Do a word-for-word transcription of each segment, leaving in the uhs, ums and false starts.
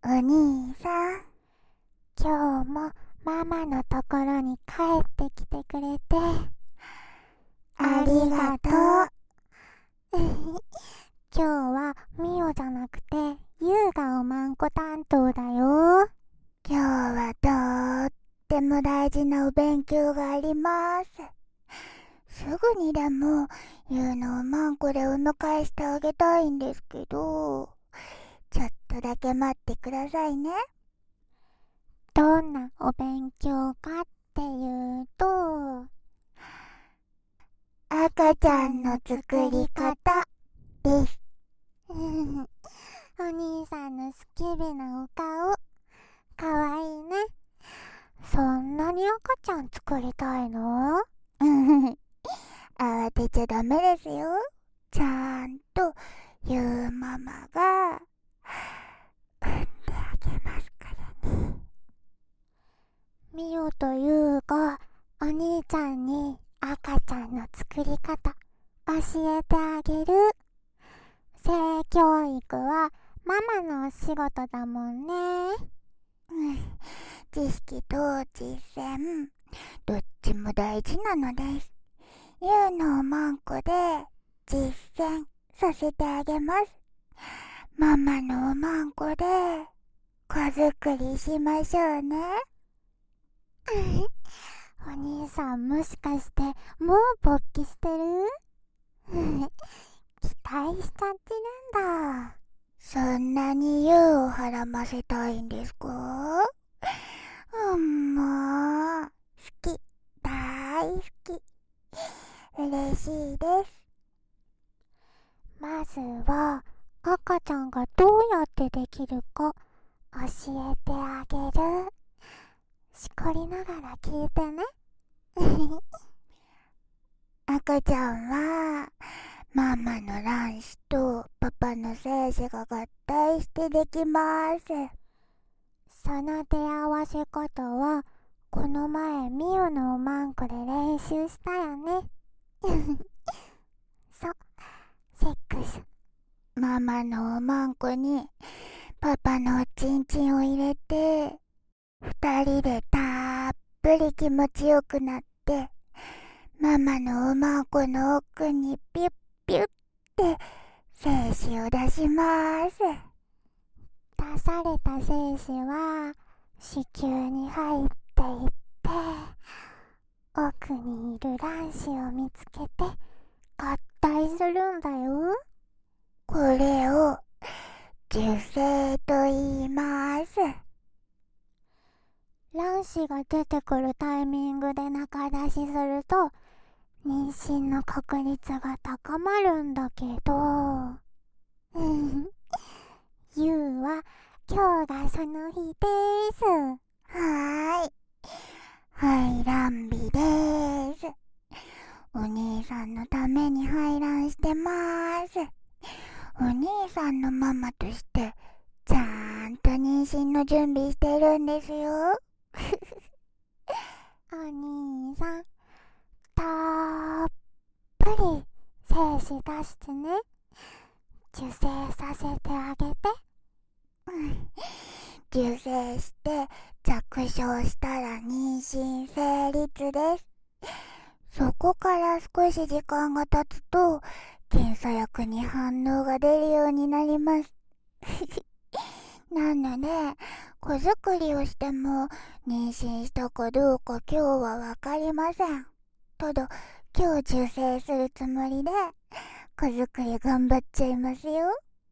お兄さん、今日もママのところに帰ってきてくれてありがとう。今日はミオじゃなくてユウがおまんこ担当だよ。今日はとっても大事なお勉強があります。すぐにでもユウのおまんこでお迎えしてあげたいんですけど、ちょっとだけ待ってくださいね。どんなお勉強かっていうと、赤ちゃんの作り方です。お兄さんのスケベなお顔、かわいいね。そんなに赤ちゃん作りたいの？慌てちゃダメですよ。ちゃんとゆうママが産んであげますからね。ミオとユウがお兄ちゃんに赤ちゃんの作り方教えてあげる。性教育はママのお仕事だもんね。うん、知識と実践、どっちも大事なのです。ユウのおまんこで実践させてあげます。ママのおまんこで子作りしましょうね。お兄さん、もしかしてもう勃起してる？期待しちゃってるんだ。そんなにユウをはらませたいんですか？うん、もう好き、大好き、嬉しいです。まずは赤ちゃんがどうやってできるか教えてあげる。しこりながら聞いてね。赤ちゃんはママの卵子とパパの精子が合体してできます。その手合わせ方はこの前ミオのおまんこで練習したよね。そう、セックス。ママのおまんこにパパのおちんちんを入れて、二人でたっぷり気持ちよくなって、ママのおまんこの奥にピュッピュッって精子を出します。出された精子は子宮に入っていって、奥にいる卵子を見つけて合体するんだよ。これを受精と言います。卵子が出てくるタイミングで中出しすると妊娠の確率が高まるんだけど、ユウは今日がその日です。はーい、排卵日です。お兄さんのために排卵してます。お兄さんのママとしてちゃんと妊娠の準備してるんですよ。お兄さん、たっぷり精子出してね。受精させてあげて。受精して着床したら妊娠成立です。そこから少し時間が経つと検査薬に反応が出るようになります。なので子作りをしても妊娠したかどうか今日はわかりません。ただ今日受精するつもりで子作り頑張っちゃいますよ。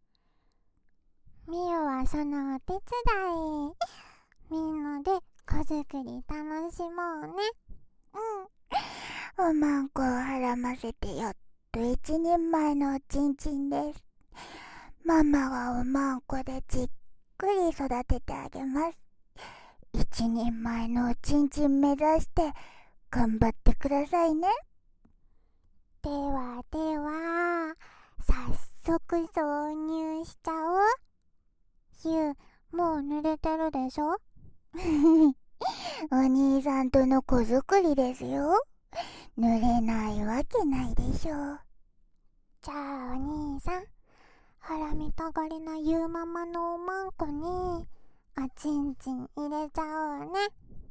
ミオはそのお手伝い。みんなで子作り楽しもうね。うん。おまんこをはらませてやっと一人前のおちんちんです。ママがおまんこでじっくり育ててあげます。一人前のおちんちん目指して頑張ってくださいね。ではでは、早速挿入しちゃおう。ユウ、もう濡れてるでしょ？お兄さんとの子作りですよ。濡れないわけないでしょ。じゃあお兄さん、ハラミたがりなユウママのおまんこにおちんちん入れちゃおうね。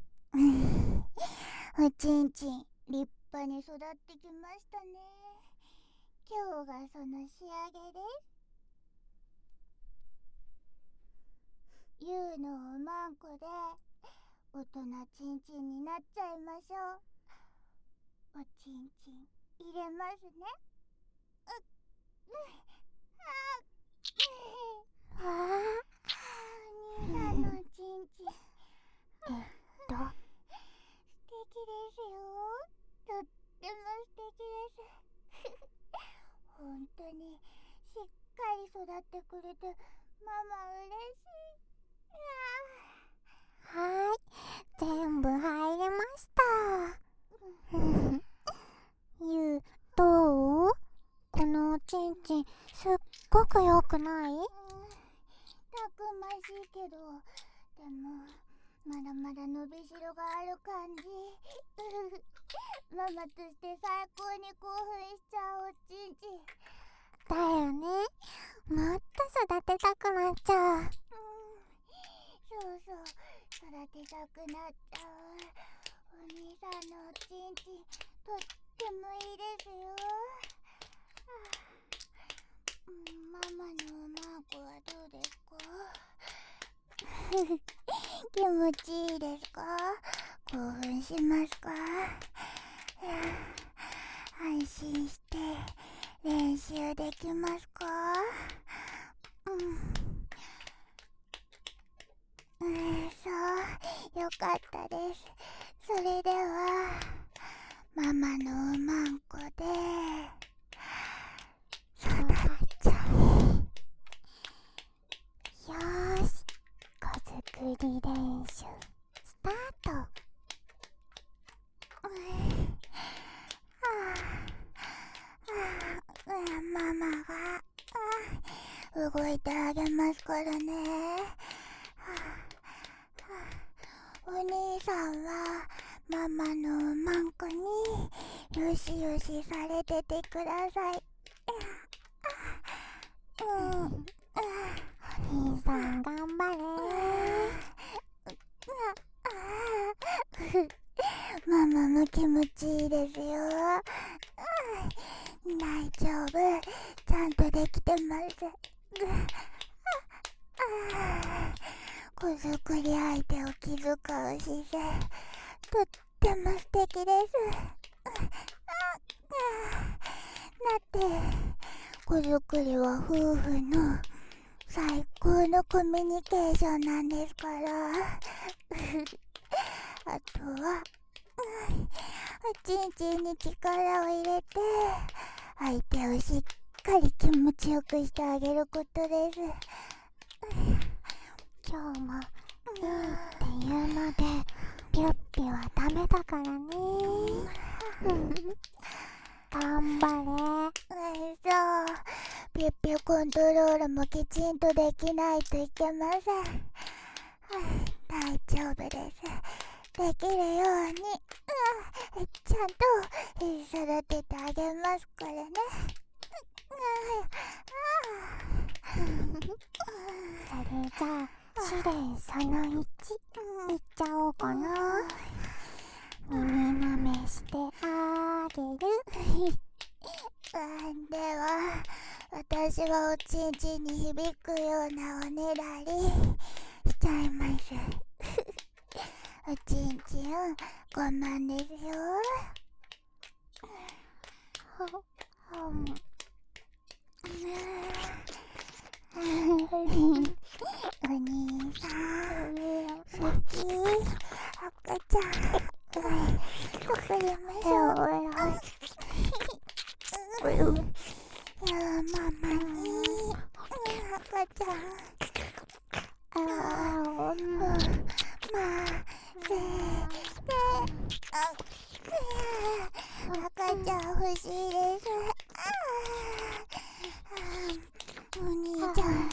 おちんちん立派に育ってきましたね。今日がその仕上げです。ゆうのおまんこで大人ちんちんになっちゃいましょう。おちんちん入れますね。うっ、 わあ、 お兄さんのおちんちんえっと素敵ですよ。とっても素敵です。本当にしっかり育ってくれてママ嬉しい。 はーい、全部入りました。ゆう、どう？このおちんちんすっごく良くない？ うん、たくましいけど、でもまだまだ伸びしろがある感じ。ママとして最高に興奮しちゃうおちんちんだよね。もっと育てたくなっちゃう。 うん、そうそう、育てたくなっちゃう。お兄さんのおちんちんとってもいいですよ。うん、ママのおまんこはどうですか？気持ちいいですか？興奮しますか？安心して練習できますか？うん、うん、そう、よかったです。それではママのおまんこで育っちゃよーし、子作り練習スタート。 う。ママが動いてあげますからね。お兄さんはママのおまんこによしよしされててください。うん、 お兄さん頑張れー。ママも気持ちいいですよ。大丈夫、ちゃんとできてます。子作り相手を気遣う姿勢、とっても素敵です。だって子作りは夫婦の最高のコミュニケーションなんですから。あとはおちんちんに力を入れて相手をしっかり気持ちよくしてあげることです。 今日もいいっていうのでピュッピはダメだからね。頑張れ。 そう、ピュッピュコントロールもきちんとできないといけません。大丈夫です。できるように、うん、ちゃんと育ててあげますからね。 それじゃあ指令そのいちいっちゃおうかな。耳なめしてあげる。 では私はおちんちんに響くようなおねだりしちゃいます。おちんちんごまんですよ。お兄さん好き？赤ちゃん作りましょう。ママに赤ちゃんあーませて赤ちゃん欲しいです。お兄ちゃん、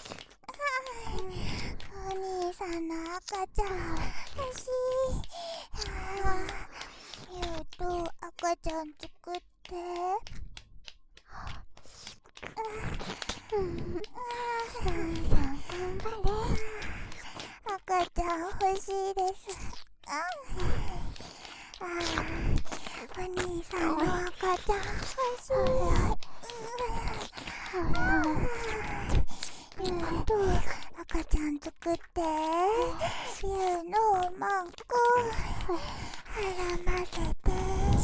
お兄さんの赤ちゃん欲しい。ゆうと赤ちゃん作って。うん、さん頑張れ。 さん欲しいです。ああ、お兄さんの赤ちゃん欲しい。ゆうと赤ちゃん作って、ゆうのマンコ絡ませて、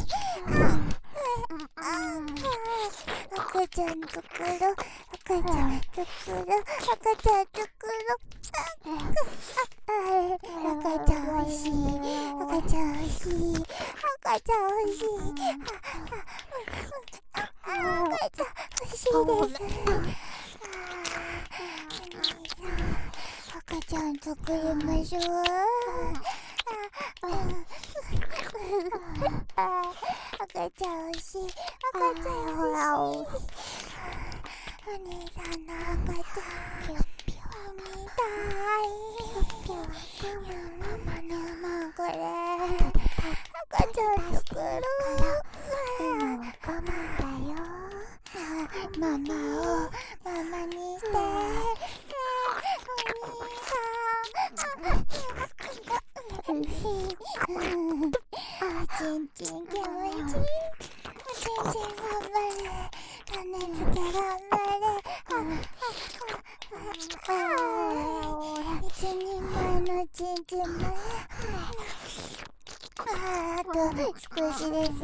赤ちゃん作ろう、赤ちゃん作ろう、赤ちゃん作ろう。赤ちゃん欲しい、赤ちゃん欲しい、赤ちゃん欲しい、赤ちゃん欲しいです。赤ちゃん作りましょう。赤ちゃん欲しい、赤ちゃん欲しい。お兄さんの赤ちゃん見たい。ママのマンコで赤ちゃん作ろう。今は我慢だよ。ママをママにして。お兄さんちんちん気持ちいい。ちんちん頑張れ。種付け頑張れ。一人前のちんちんもあと少しですよ。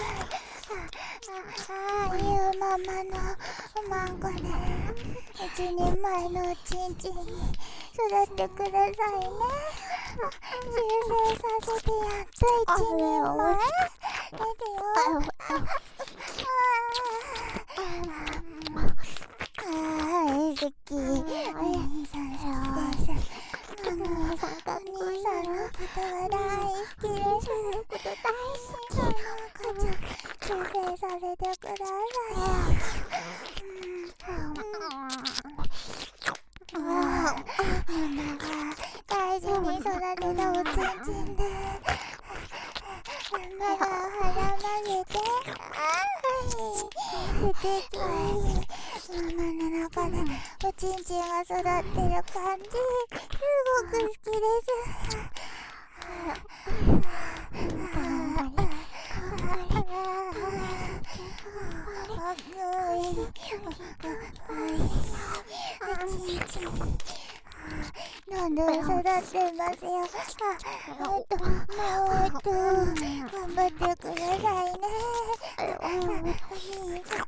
ああいうママのおまんこで一人前のちんちんに育ってくださいね。修正させてやっと一人前出てよ。ああ好き。お兄さん好きです。お兄さんお兄さんのことは大好きです。お兄さんの赤ちゃん修正させてください。ママが大事に育てたおちんちんでママが腹曲げて素敵。ママの中でおちんちんが育ってる感じすごく好きです。頑張れどんどん育ってますよ。あ、もっともっと頑張ってくださいね。お兄さん、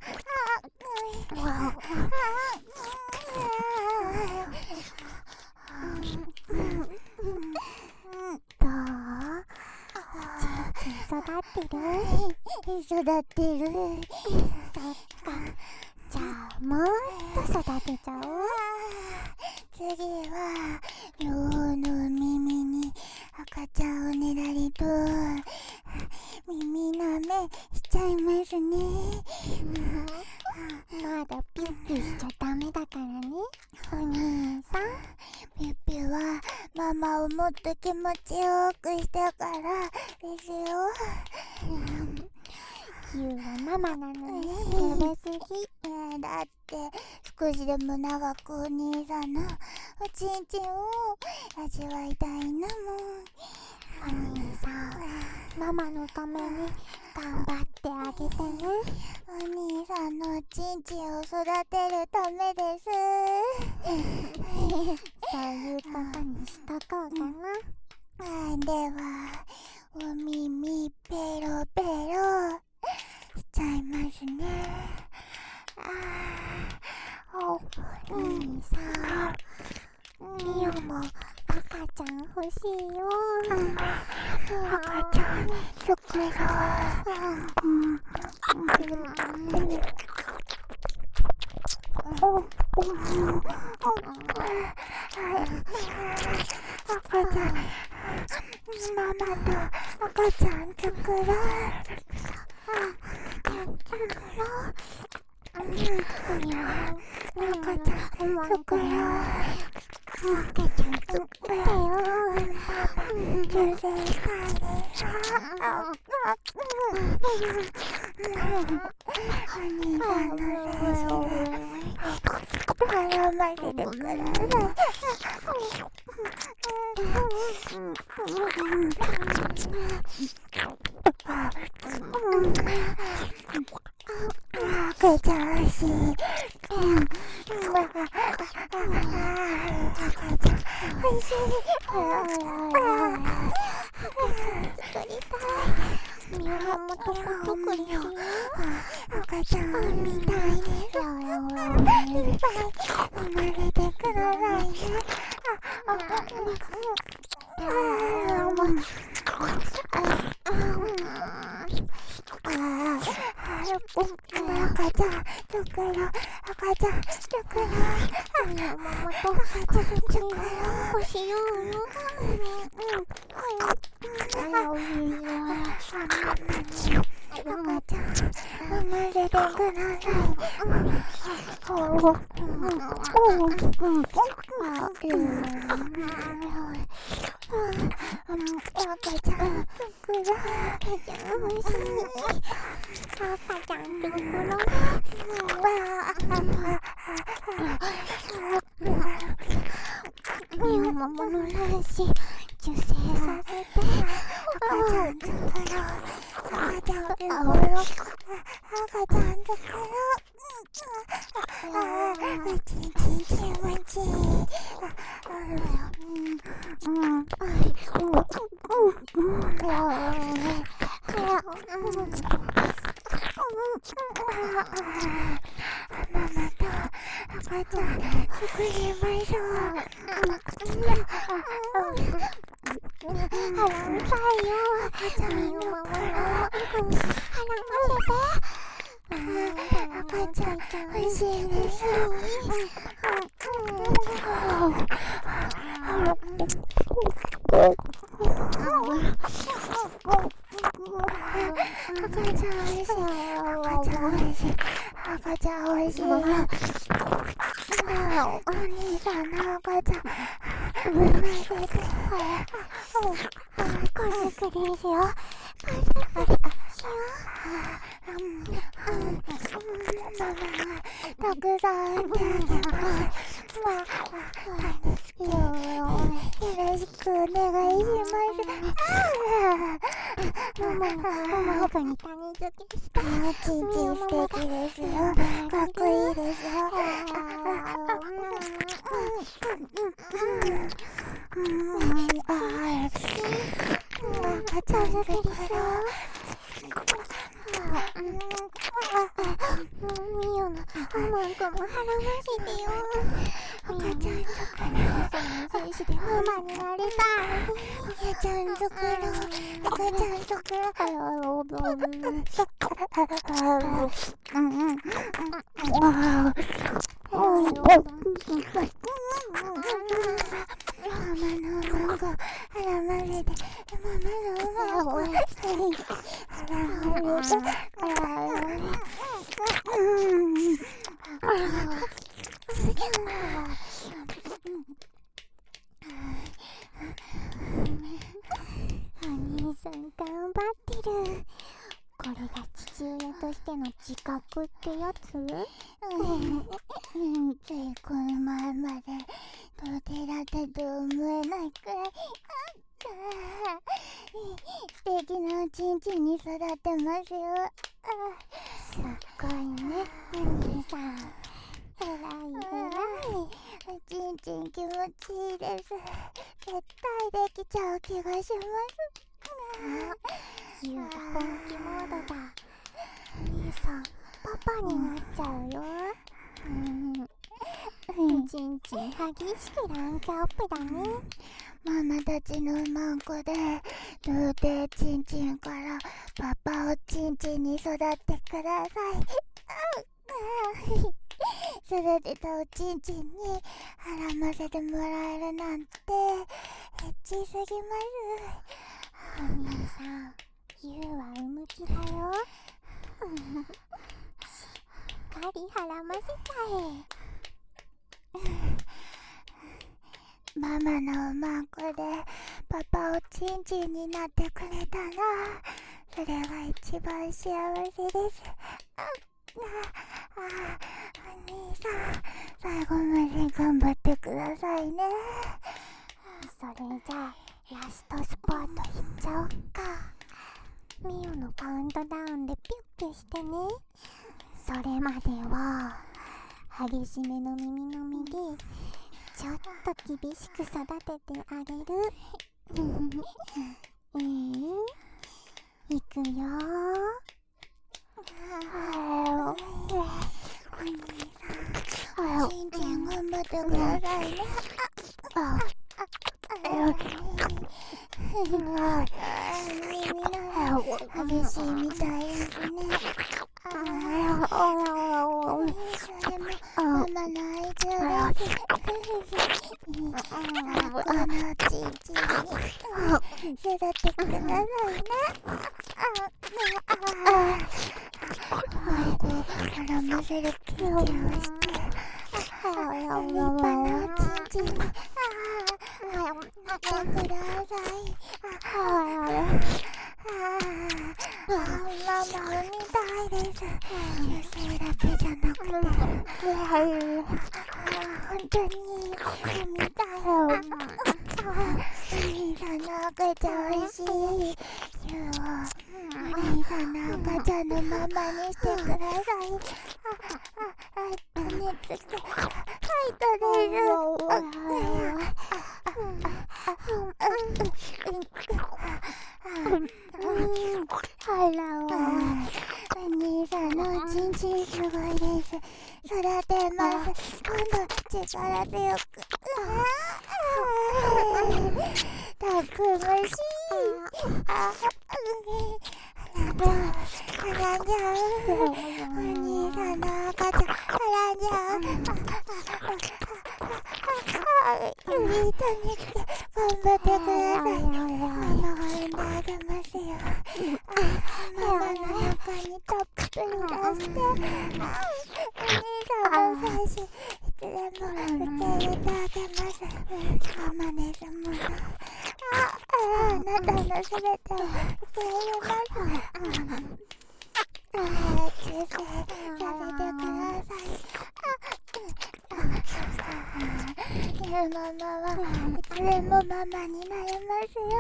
どう？ちんちん育ってる？ 育ってる。 そっか。じゃあもっと育てちゃおう。 次は両方の耳に赤ちゃんをねだりと耳なめしちゃいますね。 まだピッピしちゃダメだからね、お兄さん。 ピッピはママをもっと気持ちよくしてからですよ。 ユウはママなのに照れすぎ。 ねえ、だって少しでも長くお兄さんのおちんちんを味わいたいんだもん。 お兄さん、ママのために頑張ってあげてね。 お兄さんのおちんちんを育てるためです。 そういうことにしとこうかな。 あ、ではお耳ペロペロしちゃいますね。 あ、お兄さん、ミオも赤ちゃん欲しいよ。 赤ちゃん作ろう。赤ちゃん、ママと赤ちゃん作ろう。作ろう。赤ちゃん作ろう。赤ちゃん作ろう。 赤ちゃん作ってよ。 受精したでしょ。お兄さんの精子で絡ませてください。 赤ちゃん欲しい。赤ちゃん欲しい。作りたい。 みやもとことくりしよ。 赤ちゃんみたいにいっぱい生まれてくださいね。あ、あ、赤ちゃん、作ろう。赤ちゃん、作ろう。 みやもと赤ちゃん作ろうしようよ。あ、おいしいよ。 赤ちゃん、生まれてください。おお、おお、赤ちゃん、作ろう。 赤ちゃん欲しい。赤ちゃん作ろう。みやももの卵子受精させて。 赤ちゃん作ろう。赤ちゃん作ろう。赤ちゃん作ろう。ああ、うちんちん気持ちいい。うん、うん、ママと赤ちゃん作りましょう。 あらうさいよ。赤ちゃんのままの。あらませて。 赤ちゃん欲しいです。赤ちゃんおいしい。赤ちゃんおいしい。赤ちゃんおいしい。お兄さんの赤ちゃん生まれてくる。 これくりしよう。 たくさん産んであげます。よろしくお願いします。 ママママ他に種付けして。 ちんちん素敵ですよ。かっこいいですよ。赤ちゃん作りしよう。 みよのママんこも腹ましてよ。 赤ちゃん作ろう。 その精子でママになりたい。 赤ちゃん作ろう。赤ちゃん作ろう。ママのうんこ腹まれて、ママのうんこ腹まれて、 お兄さん頑張ってる。これが父親としての自覚ってやつ？ うん、ついこの前までとてだったと思えないくらい素敵なおちんちんに育ってますよ。 すっごいね、お兄さん。えらいえらい。 おちんちん気持ちいいです。絶対できちゃう気がします。 ユウが本気モードだ。お兄さん、パパになっちゃうよ。うん、おちんちん激しくランクアップだね。 ママたちのマンコで童貞ちんちんからパパおちんちんに育ってください。育てたおちんちんに絡ませてもらえるなんてエッチすぎます。 お兄さん、ユウは産む気だよ。しっかり絡ませちゃえ。ママのマンコでパパおちんちんになってくれたらそれが一番幸せです。ああ、お兄さん、最後まで頑張ってくださいね。 ね、それまでは激しめの耳のみでちょっと厳しく育ててあげる。いい？いくよ。 ちんちん頑張ってくださいね。耳の激しいみたいですね。それもママの愛情です。このちんちんに育ってくださいね。こう絡ませる気をして立派なちんちんになってください。ママ産みたいです。出生だけじゃなくて本当に産みたい。お兄さんの赤ちゃんおいしい。お兄さんの赤ちゃんのママにしてください。あ、あ、熱ってファイトです。あらお兄さんのちんちんすごいです。育てます。今度力強くたくましい。あらんじゃう。お兄さんの赤ちゃんあらんじゃう。ゆりとに来て頑張ってください。ママが産んであげますよ。ママの中にたっぷり出してお兄さんの最初いつでも受け入れてあげます。ママですもの。ああなたのすべてを受け入れます。ああ注射させてください。ママはいつでもママになれますよ。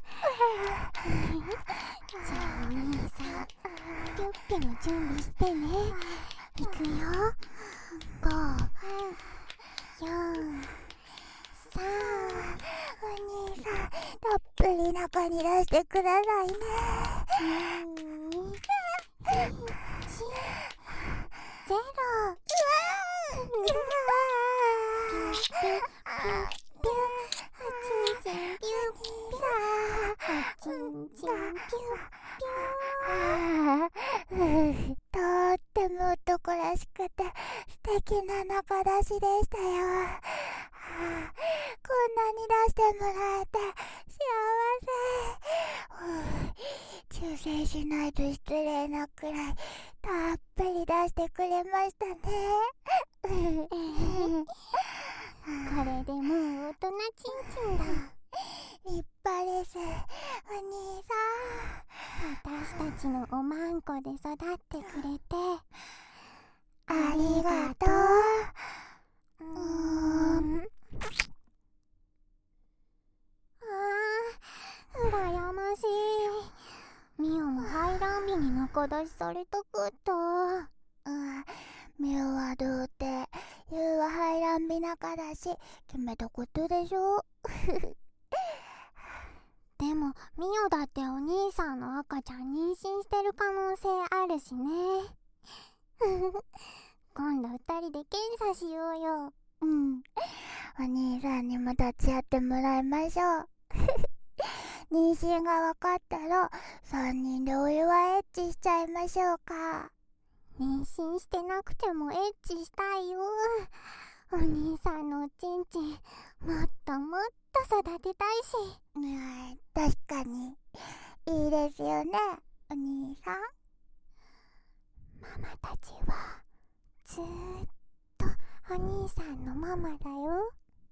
じゃあお兄さん、ぴょっぴの準備してね。いくよ。ご、よん、さん。 お兄さんたっぷり中に出してくださいね。 に、いち、ゼロ。ピュッピュッピュッピュッ、ちんちんピュッピュッ、ちんちんピュッピュッ。 とっても男らしくて素敵な中出しでしたよ。こんなに出してもらえて幸せ。忠誠しないと失礼なくらいたっぷり出してくれましたね。 これでもう大人ちんちんだ。 立派です。お兄さん、 私たちのおまんこで育ってくれてありがとう。うーん。 あー、羨ましい。ミオも排卵日に仲出しされたかった。 うん、ミオはどうってユウは排卵日中だし決めたことでしょ。 でもミオだってお兄さんの赤ちゃん妊娠してる可能性あるしね。今度二人で検査しようよ。 うん、お兄さんにも立ち会ってもらいましょう。妊娠が分かったらさんにんでお祝いエッチしちゃいましょうか。 妊娠してなくてもエッチしたいよ。お兄さんのおちんちんもっともっと育てたいし。 うん、確かにいいですよね、お兄さん。 ママたちはずーっとお兄さんのママだよ。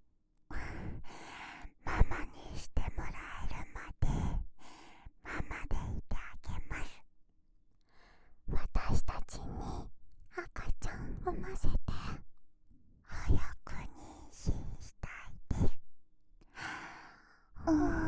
ママにしてもらえるまでママでいてあげます。 私たちに赤ちゃん産ませて。 早く妊娠したいです。うん